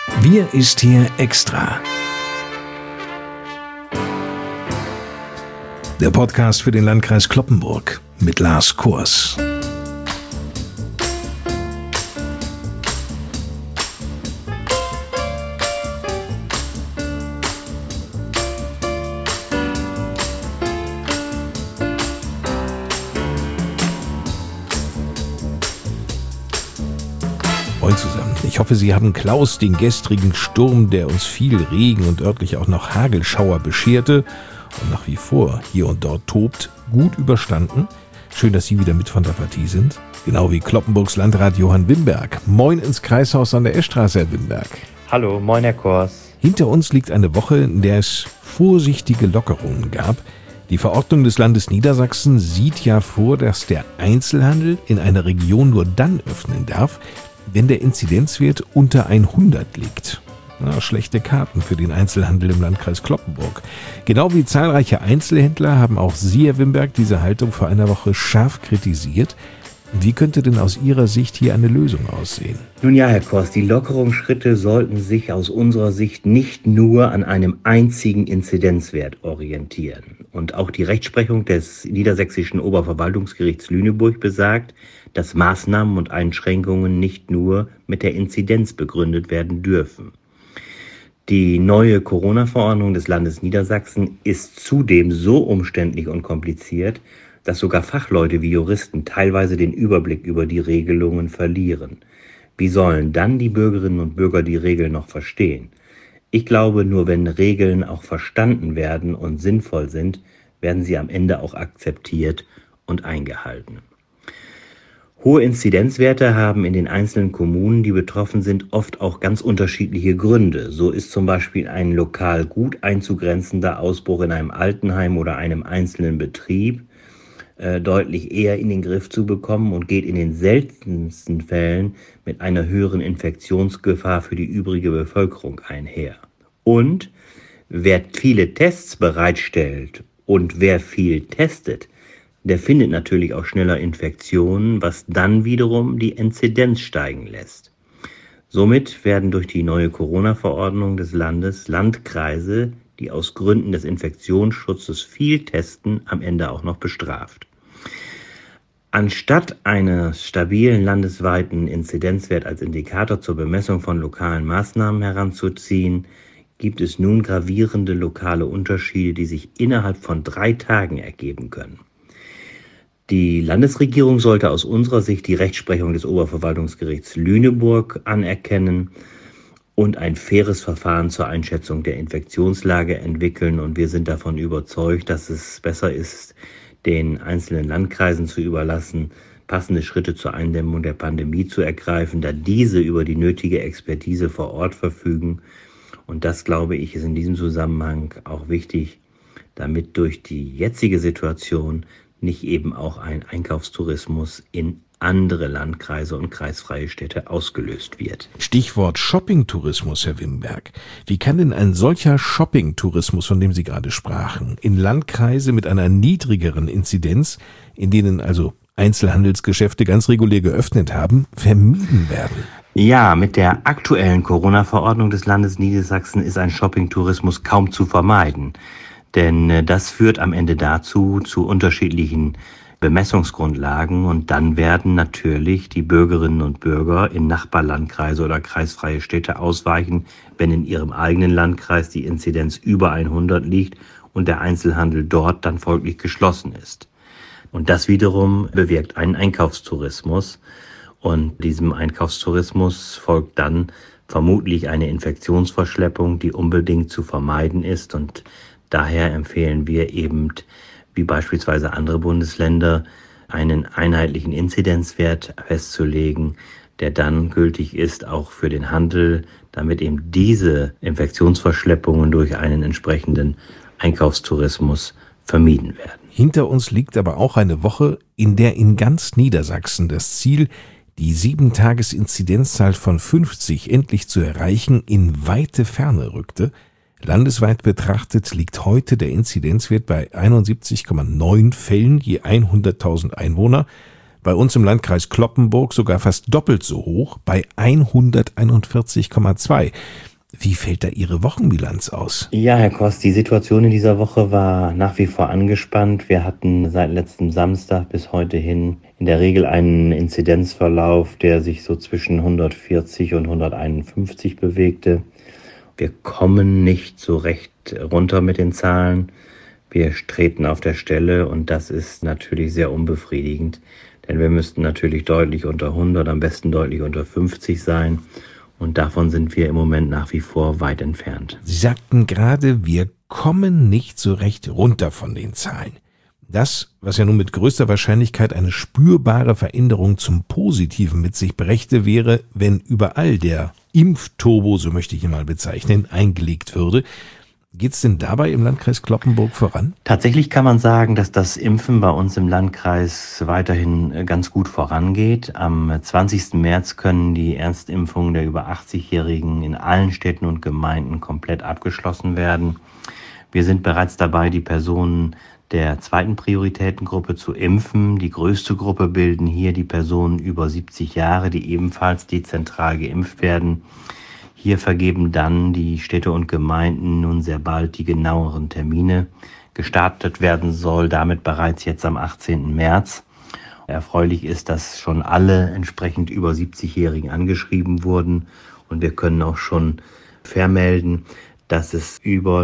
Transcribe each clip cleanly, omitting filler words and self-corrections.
Wir ist hier extra. Der Podcast für den Landkreis Cloppenburg mit Lars Kors. Moin zusammen. Ich hoffe, Sie haben Klaus, den gestrigen Sturm, der uns viel Regen und örtlich auch noch Hagelschauer bescherte und nach wie vor hier und dort tobt, gut überstanden. Schön, dass Sie wieder mit von der Partie sind. Genau wie Cloppenburgs Landrat Johann Wimberg. Moin ins Kreishaus an der Eschstraße, Herr Wimberg. Hallo, moin Herr Kors. Hinter uns liegt eine Woche, in der es vorsichtige Lockerungen gab. Die Verordnung des Landes Niedersachsen sieht ja vor, dass der Einzelhandel in einer Region nur dann öffnen darf, wenn der Inzidenzwert unter 100 liegt. Schlechte Karten für den Einzelhandel im Landkreis Cloppenburg. Genau wie zahlreiche Einzelhändler haben auch Sie, Herr Wimberg, diese Haltung vor einer Woche scharf kritisiert. Wie könnte denn aus Ihrer Sicht hier eine Lösung aussehen? Nun ja, Herr Kors, die Lockerungsschritte sollten sich aus unserer Sicht nicht nur an einem einzigen Inzidenzwert orientieren. Und auch die Rechtsprechung des Niedersächsischen Oberverwaltungsgerichts Lüneburg besagt, dass Maßnahmen und Einschränkungen nicht nur mit der Inzidenz begründet werden dürfen. Die neue Corona-Verordnung des Landes Niedersachsen ist zudem so umständlich und kompliziert, dass sogar Fachleute wie Juristen teilweise den Überblick über die Regelungen verlieren. Wie sollen dann die Bürgerinnen und Bürger die Regeln noch verstehen? Ich glaube, nur wenn Regeln auch verstanden werden und sinnvoll sind, werden sie am Ende auch akzeptiert und eingehalten. Hohe Inzidenzwerte haben in den einzelnen Kommunen, die betroffen sind, oft auch ganz unterschiedliche Gründe. So ist zum Beispiel ein lokal gut einzugrenzender Ausbruch in einem Altenheim oder einem einzelnen Betrieb deutlich eher in den Griff zu bekommen und geht in den seltensten Fällen mit einer höheren Infektionsgefahr für die übrige Bevölkerung einher. Und wer viele Tests bereitstellt und wer viel testet, der findet natürlich auch schneller Infektionen, was dann wiederum die Inzidenz steigen lässt. Somit werden durch die neue Corona-Verordnung des Landes Landkreise, die aus Gründen des Infektionsschutzes viel testen, am Ende auch noch bestraft. Anstatt eines stabilen landesweiten Inzidenzwert als Indikator zur Bemessung von lokalen Maßnahmen heranzuziehen, gibt es nun gravierende lokale Unterschiede, die sich innerhalb von 3 Tagen ergeben können. Die Landesregierung sollte aus unserer Sicht die Rechtsprechung des Oberverwaltungsgerichts Lüneburg anerkennen und ein faires Verfahren zur Einschätzung der Infektionslage entwickeln. Und wir sind davon überzeugt, dass es besser ist, den einzelnen Landkreisen zu überlassen, passende Schritte zur Eindämmung der Pandemie zu ergreifen, da diese über die nötige Expertise vor Ort verfügen. Und das, glaube ich, ist in diesem Zusammenhang auch wichtig, damit durch die jetzige Situation nicht eben auch ein Einkaufstourismus in andere Landkreise und kreisfreie Städte ausgelöst wird. Stichwort Shopping-Tourismus, Herr Wimberg. Wie kann denn ein solcher Shopping-Tourismus, von dem Sie gerade sprachen, in Landkreise mit einer niedrigeren Inzidenz, in denen also Einzelhandelsgeschäfte ganz regulär geöffnet haben, vermieden werden? Ja, mit der aktuellen Corona-Verordnung des Landes Niedersachsen ist ein Shopping-Tourismus kaum zu vermeiden. Denn das führt am Ende dazu, zu unterschiedlichen Bemessungsgrundlagen, und dann werden natürlich die Bürgerinnen und Bürger in Nachbarlandkreise oder kreisfreie Städte ausweichen, wenn in ihrem eigenen Landkreis die Inzidenz über 100 liegt und der Einzelhandel dort dann folglich geschlossen ist. Und das wiederum bewirkt einen Einkaufstourismus, und diesem Einkaufstourismus folgt dann vermutlich eine Infektionsverschleppung, die unbedingt zu vermeiden ist, und daher empfehlen wir eben, wie beispielsweise andere Bundesländer, einen einheitlichen Inzidenzwert festzulegen, der dann gültig ist auch für den Handel, damit eben diese Infektionsverschleppungen durch einen entsprechenden Einkaufstourismus vermieden werden. Hinter uns liegt aber auch eine Woche, in der in ganz Niedersachsen das Ziel, die 7-Tages-Inzidenzzahl von 50 endlich zu erreichen, in weite Ferne rückte. Landesweit betrachtet liegt heute der Inzidenzwert bei 71,9 Fällen je 100.000 Einwohner, Bei uns im Landkreis Cloppenburg sogar fast doppelt so hoch, bei 141,2. Wie fällt da Ihre Wochenbilanz aus? Ja, Herr Kost, die Situation in dieser Woche war nach wie vor angespannt. Wir hatten seit letztem Samstag bis heute hin in der Regel einen Inzidenzverlauf, der sich so zwischen 140 und 151 bewegte. Wir kommen nicht so recht runter mit den Zahlen. Wir treten auf der Stelle und das ist natürlich sehr unbefriedigend, denn wir müssten natürlich deutlich unter 100, am besten deutlich unter 50 sein. Und davon sind wir im Moment nach wie vor weit entfernt. Sie sagten gerade, wir kommen nicht so recht runter von den Zahlen. Das, was ja nun mit größter Wahrscheinlichkeit eine spürbare Veränderung zum Positiven mit sich brächte, wäre, wenn überall der Impfturbo, so möchte ich ihn mal bezeichnen, eingelegt würde. Geht es denn dabei im Landkreis Cloppenburg voran? Tatsächlich kann man sagen, dass das Impfen bei uns im Landkreis weiterhin ganz gut vorangeht. Am 20. März können die Erstimpfungen der über 80-Jährigen in allen Städten und Gemeinden komplett abgeschlossen werden. Wir sind bereits dabei, die Personen der zweiten Prioritätengruppe zu impfen. Die größte Gruppe bilden hier die Personen über 70 Jahre, die ebenfalls dezentral geimpft werden. Hier vergeben dann die Städte und Gemeinden nun sehr bald die genaueren Termine. Gestartet werden soll damit bereits jetzt am 18. März. Erfreulich ist, dass schon alle entsprechend über 70-Jährigen angeschrieben wurden und wir können auch schon vermelden, dass es über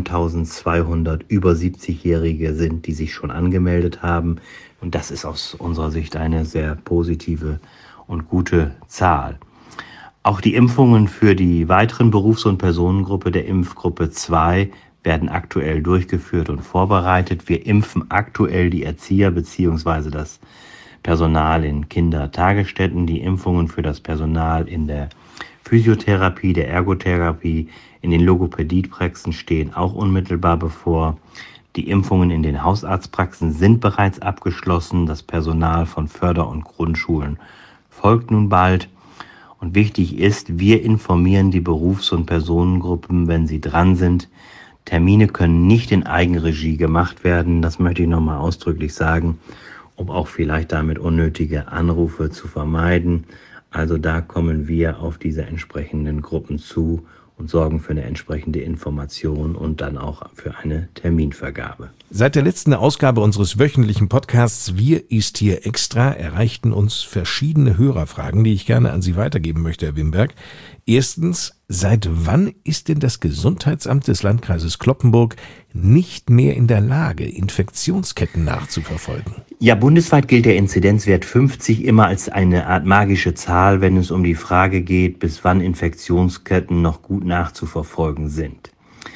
9.200 über 70-Jährige sind, die sich schon angemeldet haben. Und das ist aus unserer Sicht eine sehr positive und gute Zahl. Auch die Impfungen für die weiteren Berufs- und Personengruppe der Impfgruppe 2 werden aktuell durchgeführt und vorbereitet. Wir impfen aktuell die Erzieher bzw. das Personal in Kindertagesstätten, die Impfungen für das Personal in der Physiotherapie, der Ergotherapie, in den Logopädiepraxen stehen auch unmittelbar bevor. Die Impfungen in den Hausarztpraxen sind bereits abgeschlossen. Das Personal von Förder- und Grundschulen folgt nun bald. Und wichtig ist, wir informieren die Berufs- und Personengruppen, wenn sie dran sind. Termine können nicht in Eigenregie gemacht werden, das möchte ich nochmal ausdrücklich sagen, um auch vielleicht damit unnötige Anrufe zu vermeiden. Also da kommen wir auf diese entsprechenden Gruppen zu und sorgen für eine entsprechende Information und dann auch für eine Terminvergabe. Seit der letzten Ausgabe unseres wöchentlichen Podcasts Wir ist hier extra erreichten uns verschiedene Hörerfragen, die ich gerne an Sie weitergeben möchte, Herr Wimberg. Erstens, seit wann ist denn das Gesundheitsamt des Landkreises Cloppenburg nicht mehr in der Lage, Infektionsketten nachzuverfolgen? Ja, bundesweit gilt der Inzidenzwert 50 immer als eine Art magische Zahl, wenn es um die Frage geht, bis wann Infektionsketten noch gut nachzuverfolgen sind.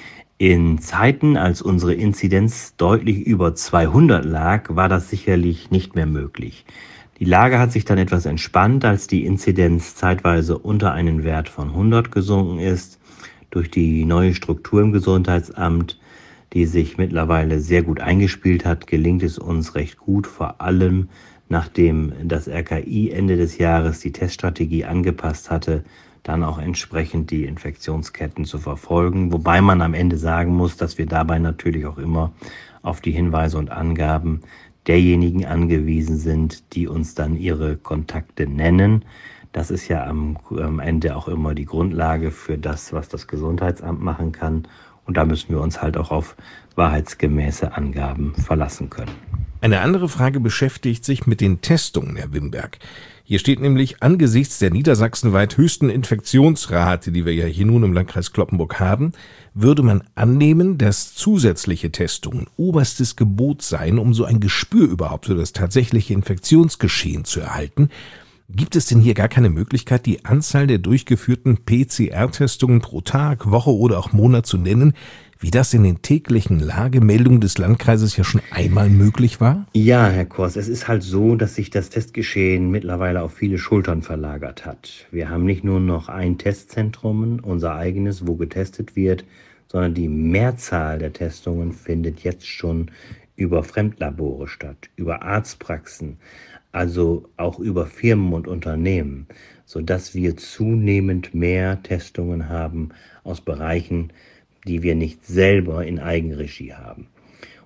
In Zeiten, als unsere Inzidenz deutlich über 200 lag, war das sicherlich nicht mehr möglich. Die Lage hat sich dann etwas entspannt, als die Inzidenz zeitweise unter einen Wert von 100 gesunken ist. Durch die neue Struktur im Gesundheitsamt, die sich mittlerweile sehr gut eingespielt hat, gelingt es uns recht gut, vor allem nachdem das RKI Ende des Jahres die Teststrategie angepasst hatte, dann auch entsprechend die Infektionsketten zu verfolgen. Wobei man am Ende sagen muss, dass wir dabei natürlich auch immer auf die Hinweise und Angaben derjenigen angewiesen sind, die uns dann ihre Kontakte nennen. Das ist ja am Ende auch immer die Grundlage für das, was das Gesundheitsamt machen kann. Und da müssen wir uns halt auch auf wahrheitsgemäße Angaben verlassen können. Eine andere Frage beschäftigt sich mit den Testungen, Herr Wimberg. Hier steht nämlich, angesichts der niedersachsenweit höchsten Infektionsrate, die wir ja hier nun im Landkreis Cloppenburg haben, würde man annehmen, dass zusätzliche Testungen oberstes Gebot seien, um so ein Gespür überhaupt für das tatsächliche Infektionsgeschehen zu erhalten. Gibt es denn hier gar keine Möglichkeit, die Anzahl der durchgeführten PCR-Testungen pro Tag, Woche oder auch Monat zu nennen, wie das in den täglichen Lagemeldungen des Landkreises ja schon einmal möglich war? Ja, Herr Kors, es ist halt so, dass sich das Testgeschehen mittlerweile auf viele Schultern verlagert hat. Wir haben nicht nur noch ein Testzentrum, unser eigenes, wo getestet wird, sondern die Mehrzahl der Testungen findet jetzt schon über Fremdlabore statt, über Arztpraxen, also auch über Firmen und Unternehmen, sodass wir zunehmend mehr Testungen haben aus Bereichen, die wir nicht selber in Eigenregie haben.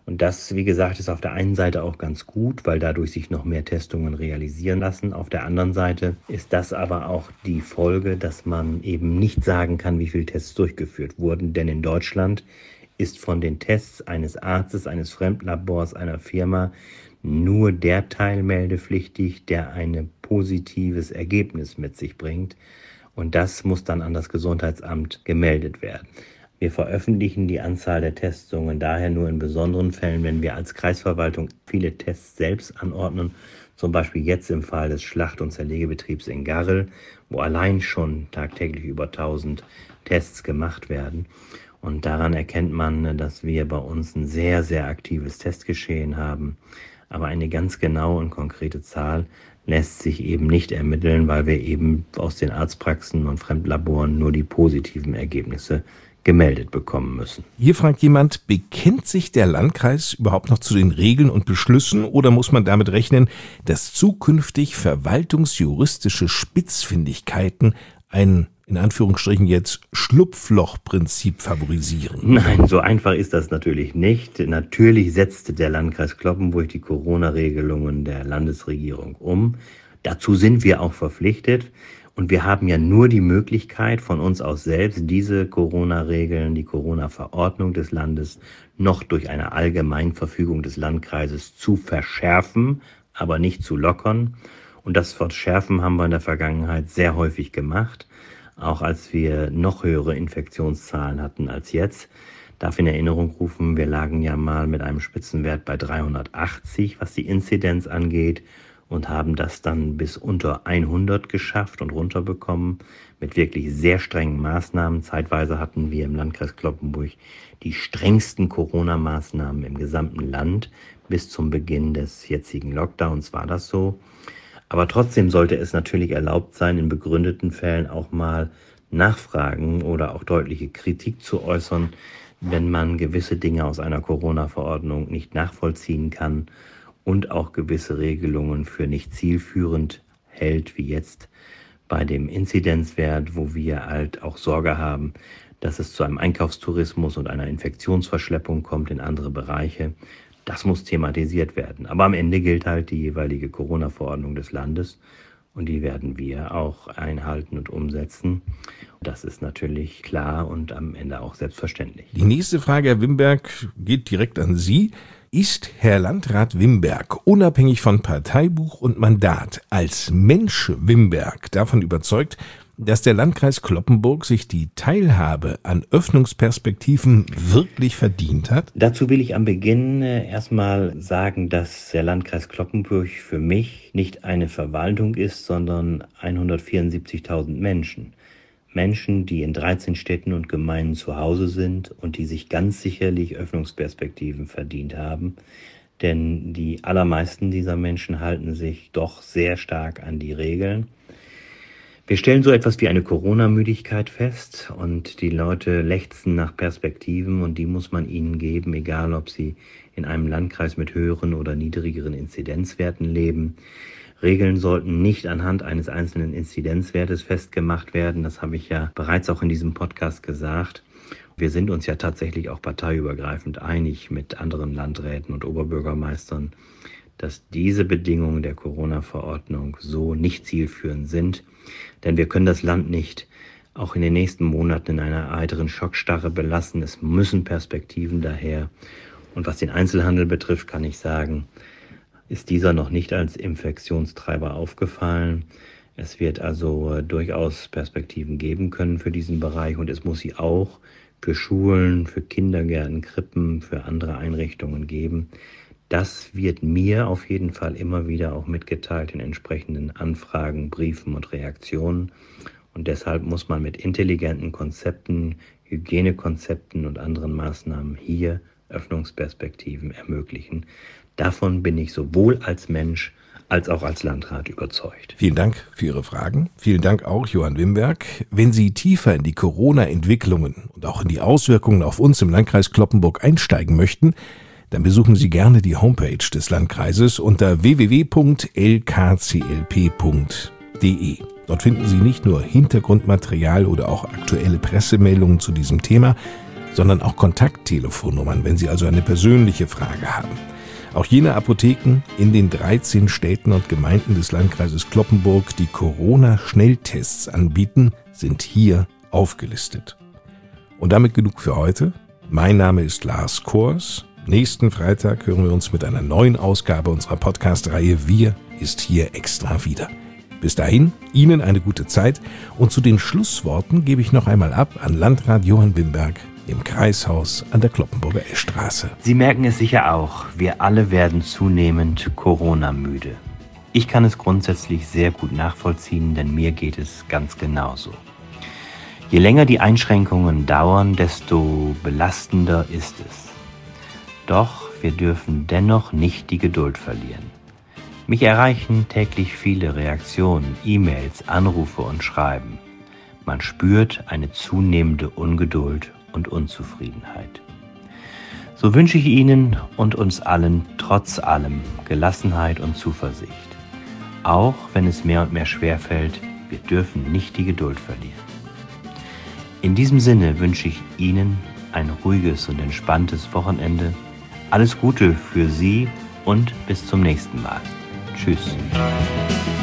Und das, wie gesagt, ist auf der einen Seite auch ganz gut, weil dadurch sich noch mehr Testungen realisieren lassen. Auf der anderen Seite ist das aber auch die Folge, dass man eben nicht sagen kann, wie viele Tests durchgeführt wurden. Denn in Deutschland ist von den Tests eines Arztes, eines Fremdlabors, einer Firma nur der Teil meldepflichtig, der ein positives Ergebnis mit sich bringt. Und das muss dann an das Gesundheitsamt gemeldet werden. Wir veröffentlichen die Anzahl der Testungen daher nur in besonderen Fällen, wenn wir als Kreisverwaltung viele Tests selbst anordnen. Zum Beispiel jetzt im Fall des Schlacht- und Zerlegebetriebs in Garrel, wo allein schon tagtäglich über 1000 Tests gemacht werden. Und daran erkennt man, dass wir bei uns ein sehr, sehr aktives Testgeschehen haben. Aber eine ganz genaue und konkrete Zahl lässt sich eben nicht ermitteln, weil wir eben aus den Arztpraxen und Fremdlaboren nur die positiven Ergebnisse gemeldet bekommen müssen. Hier fragt jemand, bekennt sich der Landkreis überhaupt noch zu den Regeln und Beschlüssen oder muss man damit rechnen, dass zukünftig verwaltungsjuristische Spitzfindigkeiten ein, in Anführungsstrichen jetzt, Schlupflochprinzip favorisieren? Nein, so einfach ist das natürlich nicht. Natürlich setzte der Landkreis Cloppenburg die Corona-Regelungen der Landesregierung um. Dazu sind wir auch verpflichtet. Und wir haben ja nur die Möglichkeit von uns aus selbst, diese Corona-Regeln, die Corona-Verordnung des Landes noch durch eine Allgemeinverfügung des Landkreises zu verschärfen, aber nicht zu lockern. Und das Verschärfen haben wir in der Vergangenheit sehr häufig gemacht, auch als wir noch höhere Infektionszahlen hatten als jetzt. Darf in Erinnerung rufen, wir lagen ja mal mit einem Spitzenwert bei 380, was die Inzidenz angeht, und haben das dann bis unter 100 geschafft und runterbekommen mit wirklich sehr strengen Maßnahmen. Zeitweise hatten wir im Landkreis Cloppenburg die strengsten Corona-Maßnahmen im gesamten Land. Bis zum Beginn des jetzigen Lockdowns war das so. Aber trotzdem sollte es natürlich erlaubt sein, in begründeten Fällen auch mal nachfragen oder auch deutliche Kritik zu äußern, wenn man gewisse Dinge aus einer Corona-Verordnung nicht nachvollziehen kann und auch gewisse Regelungen für nicht zielführend hält, wie jetzt bei dem Inzidenzwert, wo wir halt auch Sorge haben, dass es zu einem Einkaufstourismus und einer Infektionsverschleppung kommt in andere Bereiche. Das muss thematisiert werden. Aber am Ende gilt halt die jeweilige Corona-Verordnung des Landes und die werden wir auch einhalten und umsetzen. Das ist natürlich klar und am Ende auch selbstverständlich. Die nächste Frage, Herr Wimberg, geht direkt an Sie. Ist Herr Landrat Wimberg unabhängig von Parteibuch und Mandat als Mensch Wimberg davon überzeugt, dass der Landkreis Cloppenburg sich die Teilhabe an Öffnungsperspektiven wirklich verdient hat? Dazu will ich am Beginn erstmal sagen, dass der Landkreis Cloppenburg für mich nicht eine Verwaltung ist, sondern 174.000 Menschen. Menschen, die in 13 Städten und Gemeinden zu Hause sind und die sich ganz sicherlich Öffnungsperspektiven verdient haben. Denn die allermeisten dieser Menschen halten sich doch sehr stark an die Regeln. Wir stellen so etwas wie eine Corona-Müdigkeit fest und die Leute lechzen nach Perspektiven und die muss man ihnen geben, egal ob sie in einem Landkreis mit höheren oder niedrigeren Inzidenzwerten leben. Regeln sollten nicht anhand eines einzelnen Inzidenzwertes festgemacht werden. Das habe ich ja bereits auch in diesem Podcast gesagt. Wir sind uns ja tatsächlich auch parteiübergreifend einig mit anderen Landräten und Oberbürgermeistern, dass diese Bedingungen der Corona-Verordnung so nicht zielführend sind. Denn wir können das Land nicht auch in den nächsten Monaten in einer weiteren Schockstarre belassen. Es müssen Perspektiven daher. Und was den Einzelhandel betrifft, kann ich sagen, ist dieser noch nicht als Infektionstreiber aufgefallen. Es wird also durchaus Perspektiven geben können für diesen Bereich und es muss sie auch für Schulen, für Kindergärten, Krippen, für andere Einrichtungen geben. Das wird mir auf jeden Fall immer wieder auch mitgeteilt in entsprechenden Anfragen, Briefen und Reaktionen. Und deshalb muss man mit intelligenten Konzepten, Hygienekonzepten und anderen Maßnahmen hier Öffnungsperspektiven ermöglichen. Davon bin ich sowohl als Mensch als auch als Landrat überzeugt. Vielen Dank für Ihre Fragen. Vielen Dank auch, Johann Wimberg. Wenn Sie tiefer in die Corona-Entwicklungen und auch in die Auswirkungen auf uns im Landkreis Cloppenburg einsteigen möchten, dann besuchen Sie gerne die Homepage des Landkreises unter www.lkclp.de. Dort finden Sie nicht nur Hintergrundmaterial oder auch aktuelle Pressemeldungen zu diesem Thema, sondern auch Kontakttelefonnummern, wenn Sie also eine persönliche Frage haben. Auch jene Apotheken in den 13 Städten und Gemeinden des Landkreises Cloppenburg, die Corona-Schnelltests anbieten, sind hier aufgelistet. Und damit genug für heute. Mein Name ist Lars Kors. Nächsten Freitag hören wir uns mit einer neuen Ausgabe unserer Podcast-Reihe Wir ist hier extra wieder. Bis dahin, Ihnen eine gute Zeit und zu den Schlussworten gebe ich noch einmal ab an Landrat Johann Wimberg im Kreishaus an der Cloppenburger Eschstraße. Sie merken es sicher auch, wir alle werden zunehmend Corona-müde. Ich kann es grundsätzlich sehr gut nachvollziehen, denn mir geht es ganz genauso. Je länger die Einschränkungen dauern, desto belastender ist es. Doch wir dürfen dennoch nicht die Geduld verlieren. Mich erreichen täglich viele Reaktionen, E-Mails, Anrufe und Schreiben. Man spürt eine zunehmende Ungeduld und Unzufriedenheit. So wünsche ich Ihnen und uns allen trotz allem Gelassenheit und Zuversicht. Auch wenn es mehr und mehr schwerfällt, wir dürfen nicht die Geduld verlieren. In diesem Sinne wünsche ich Ihnen ein ruhiges und entspanntes Wochenende. Alles Gute für Sie und bis zum nächsten Mal. Tschüss.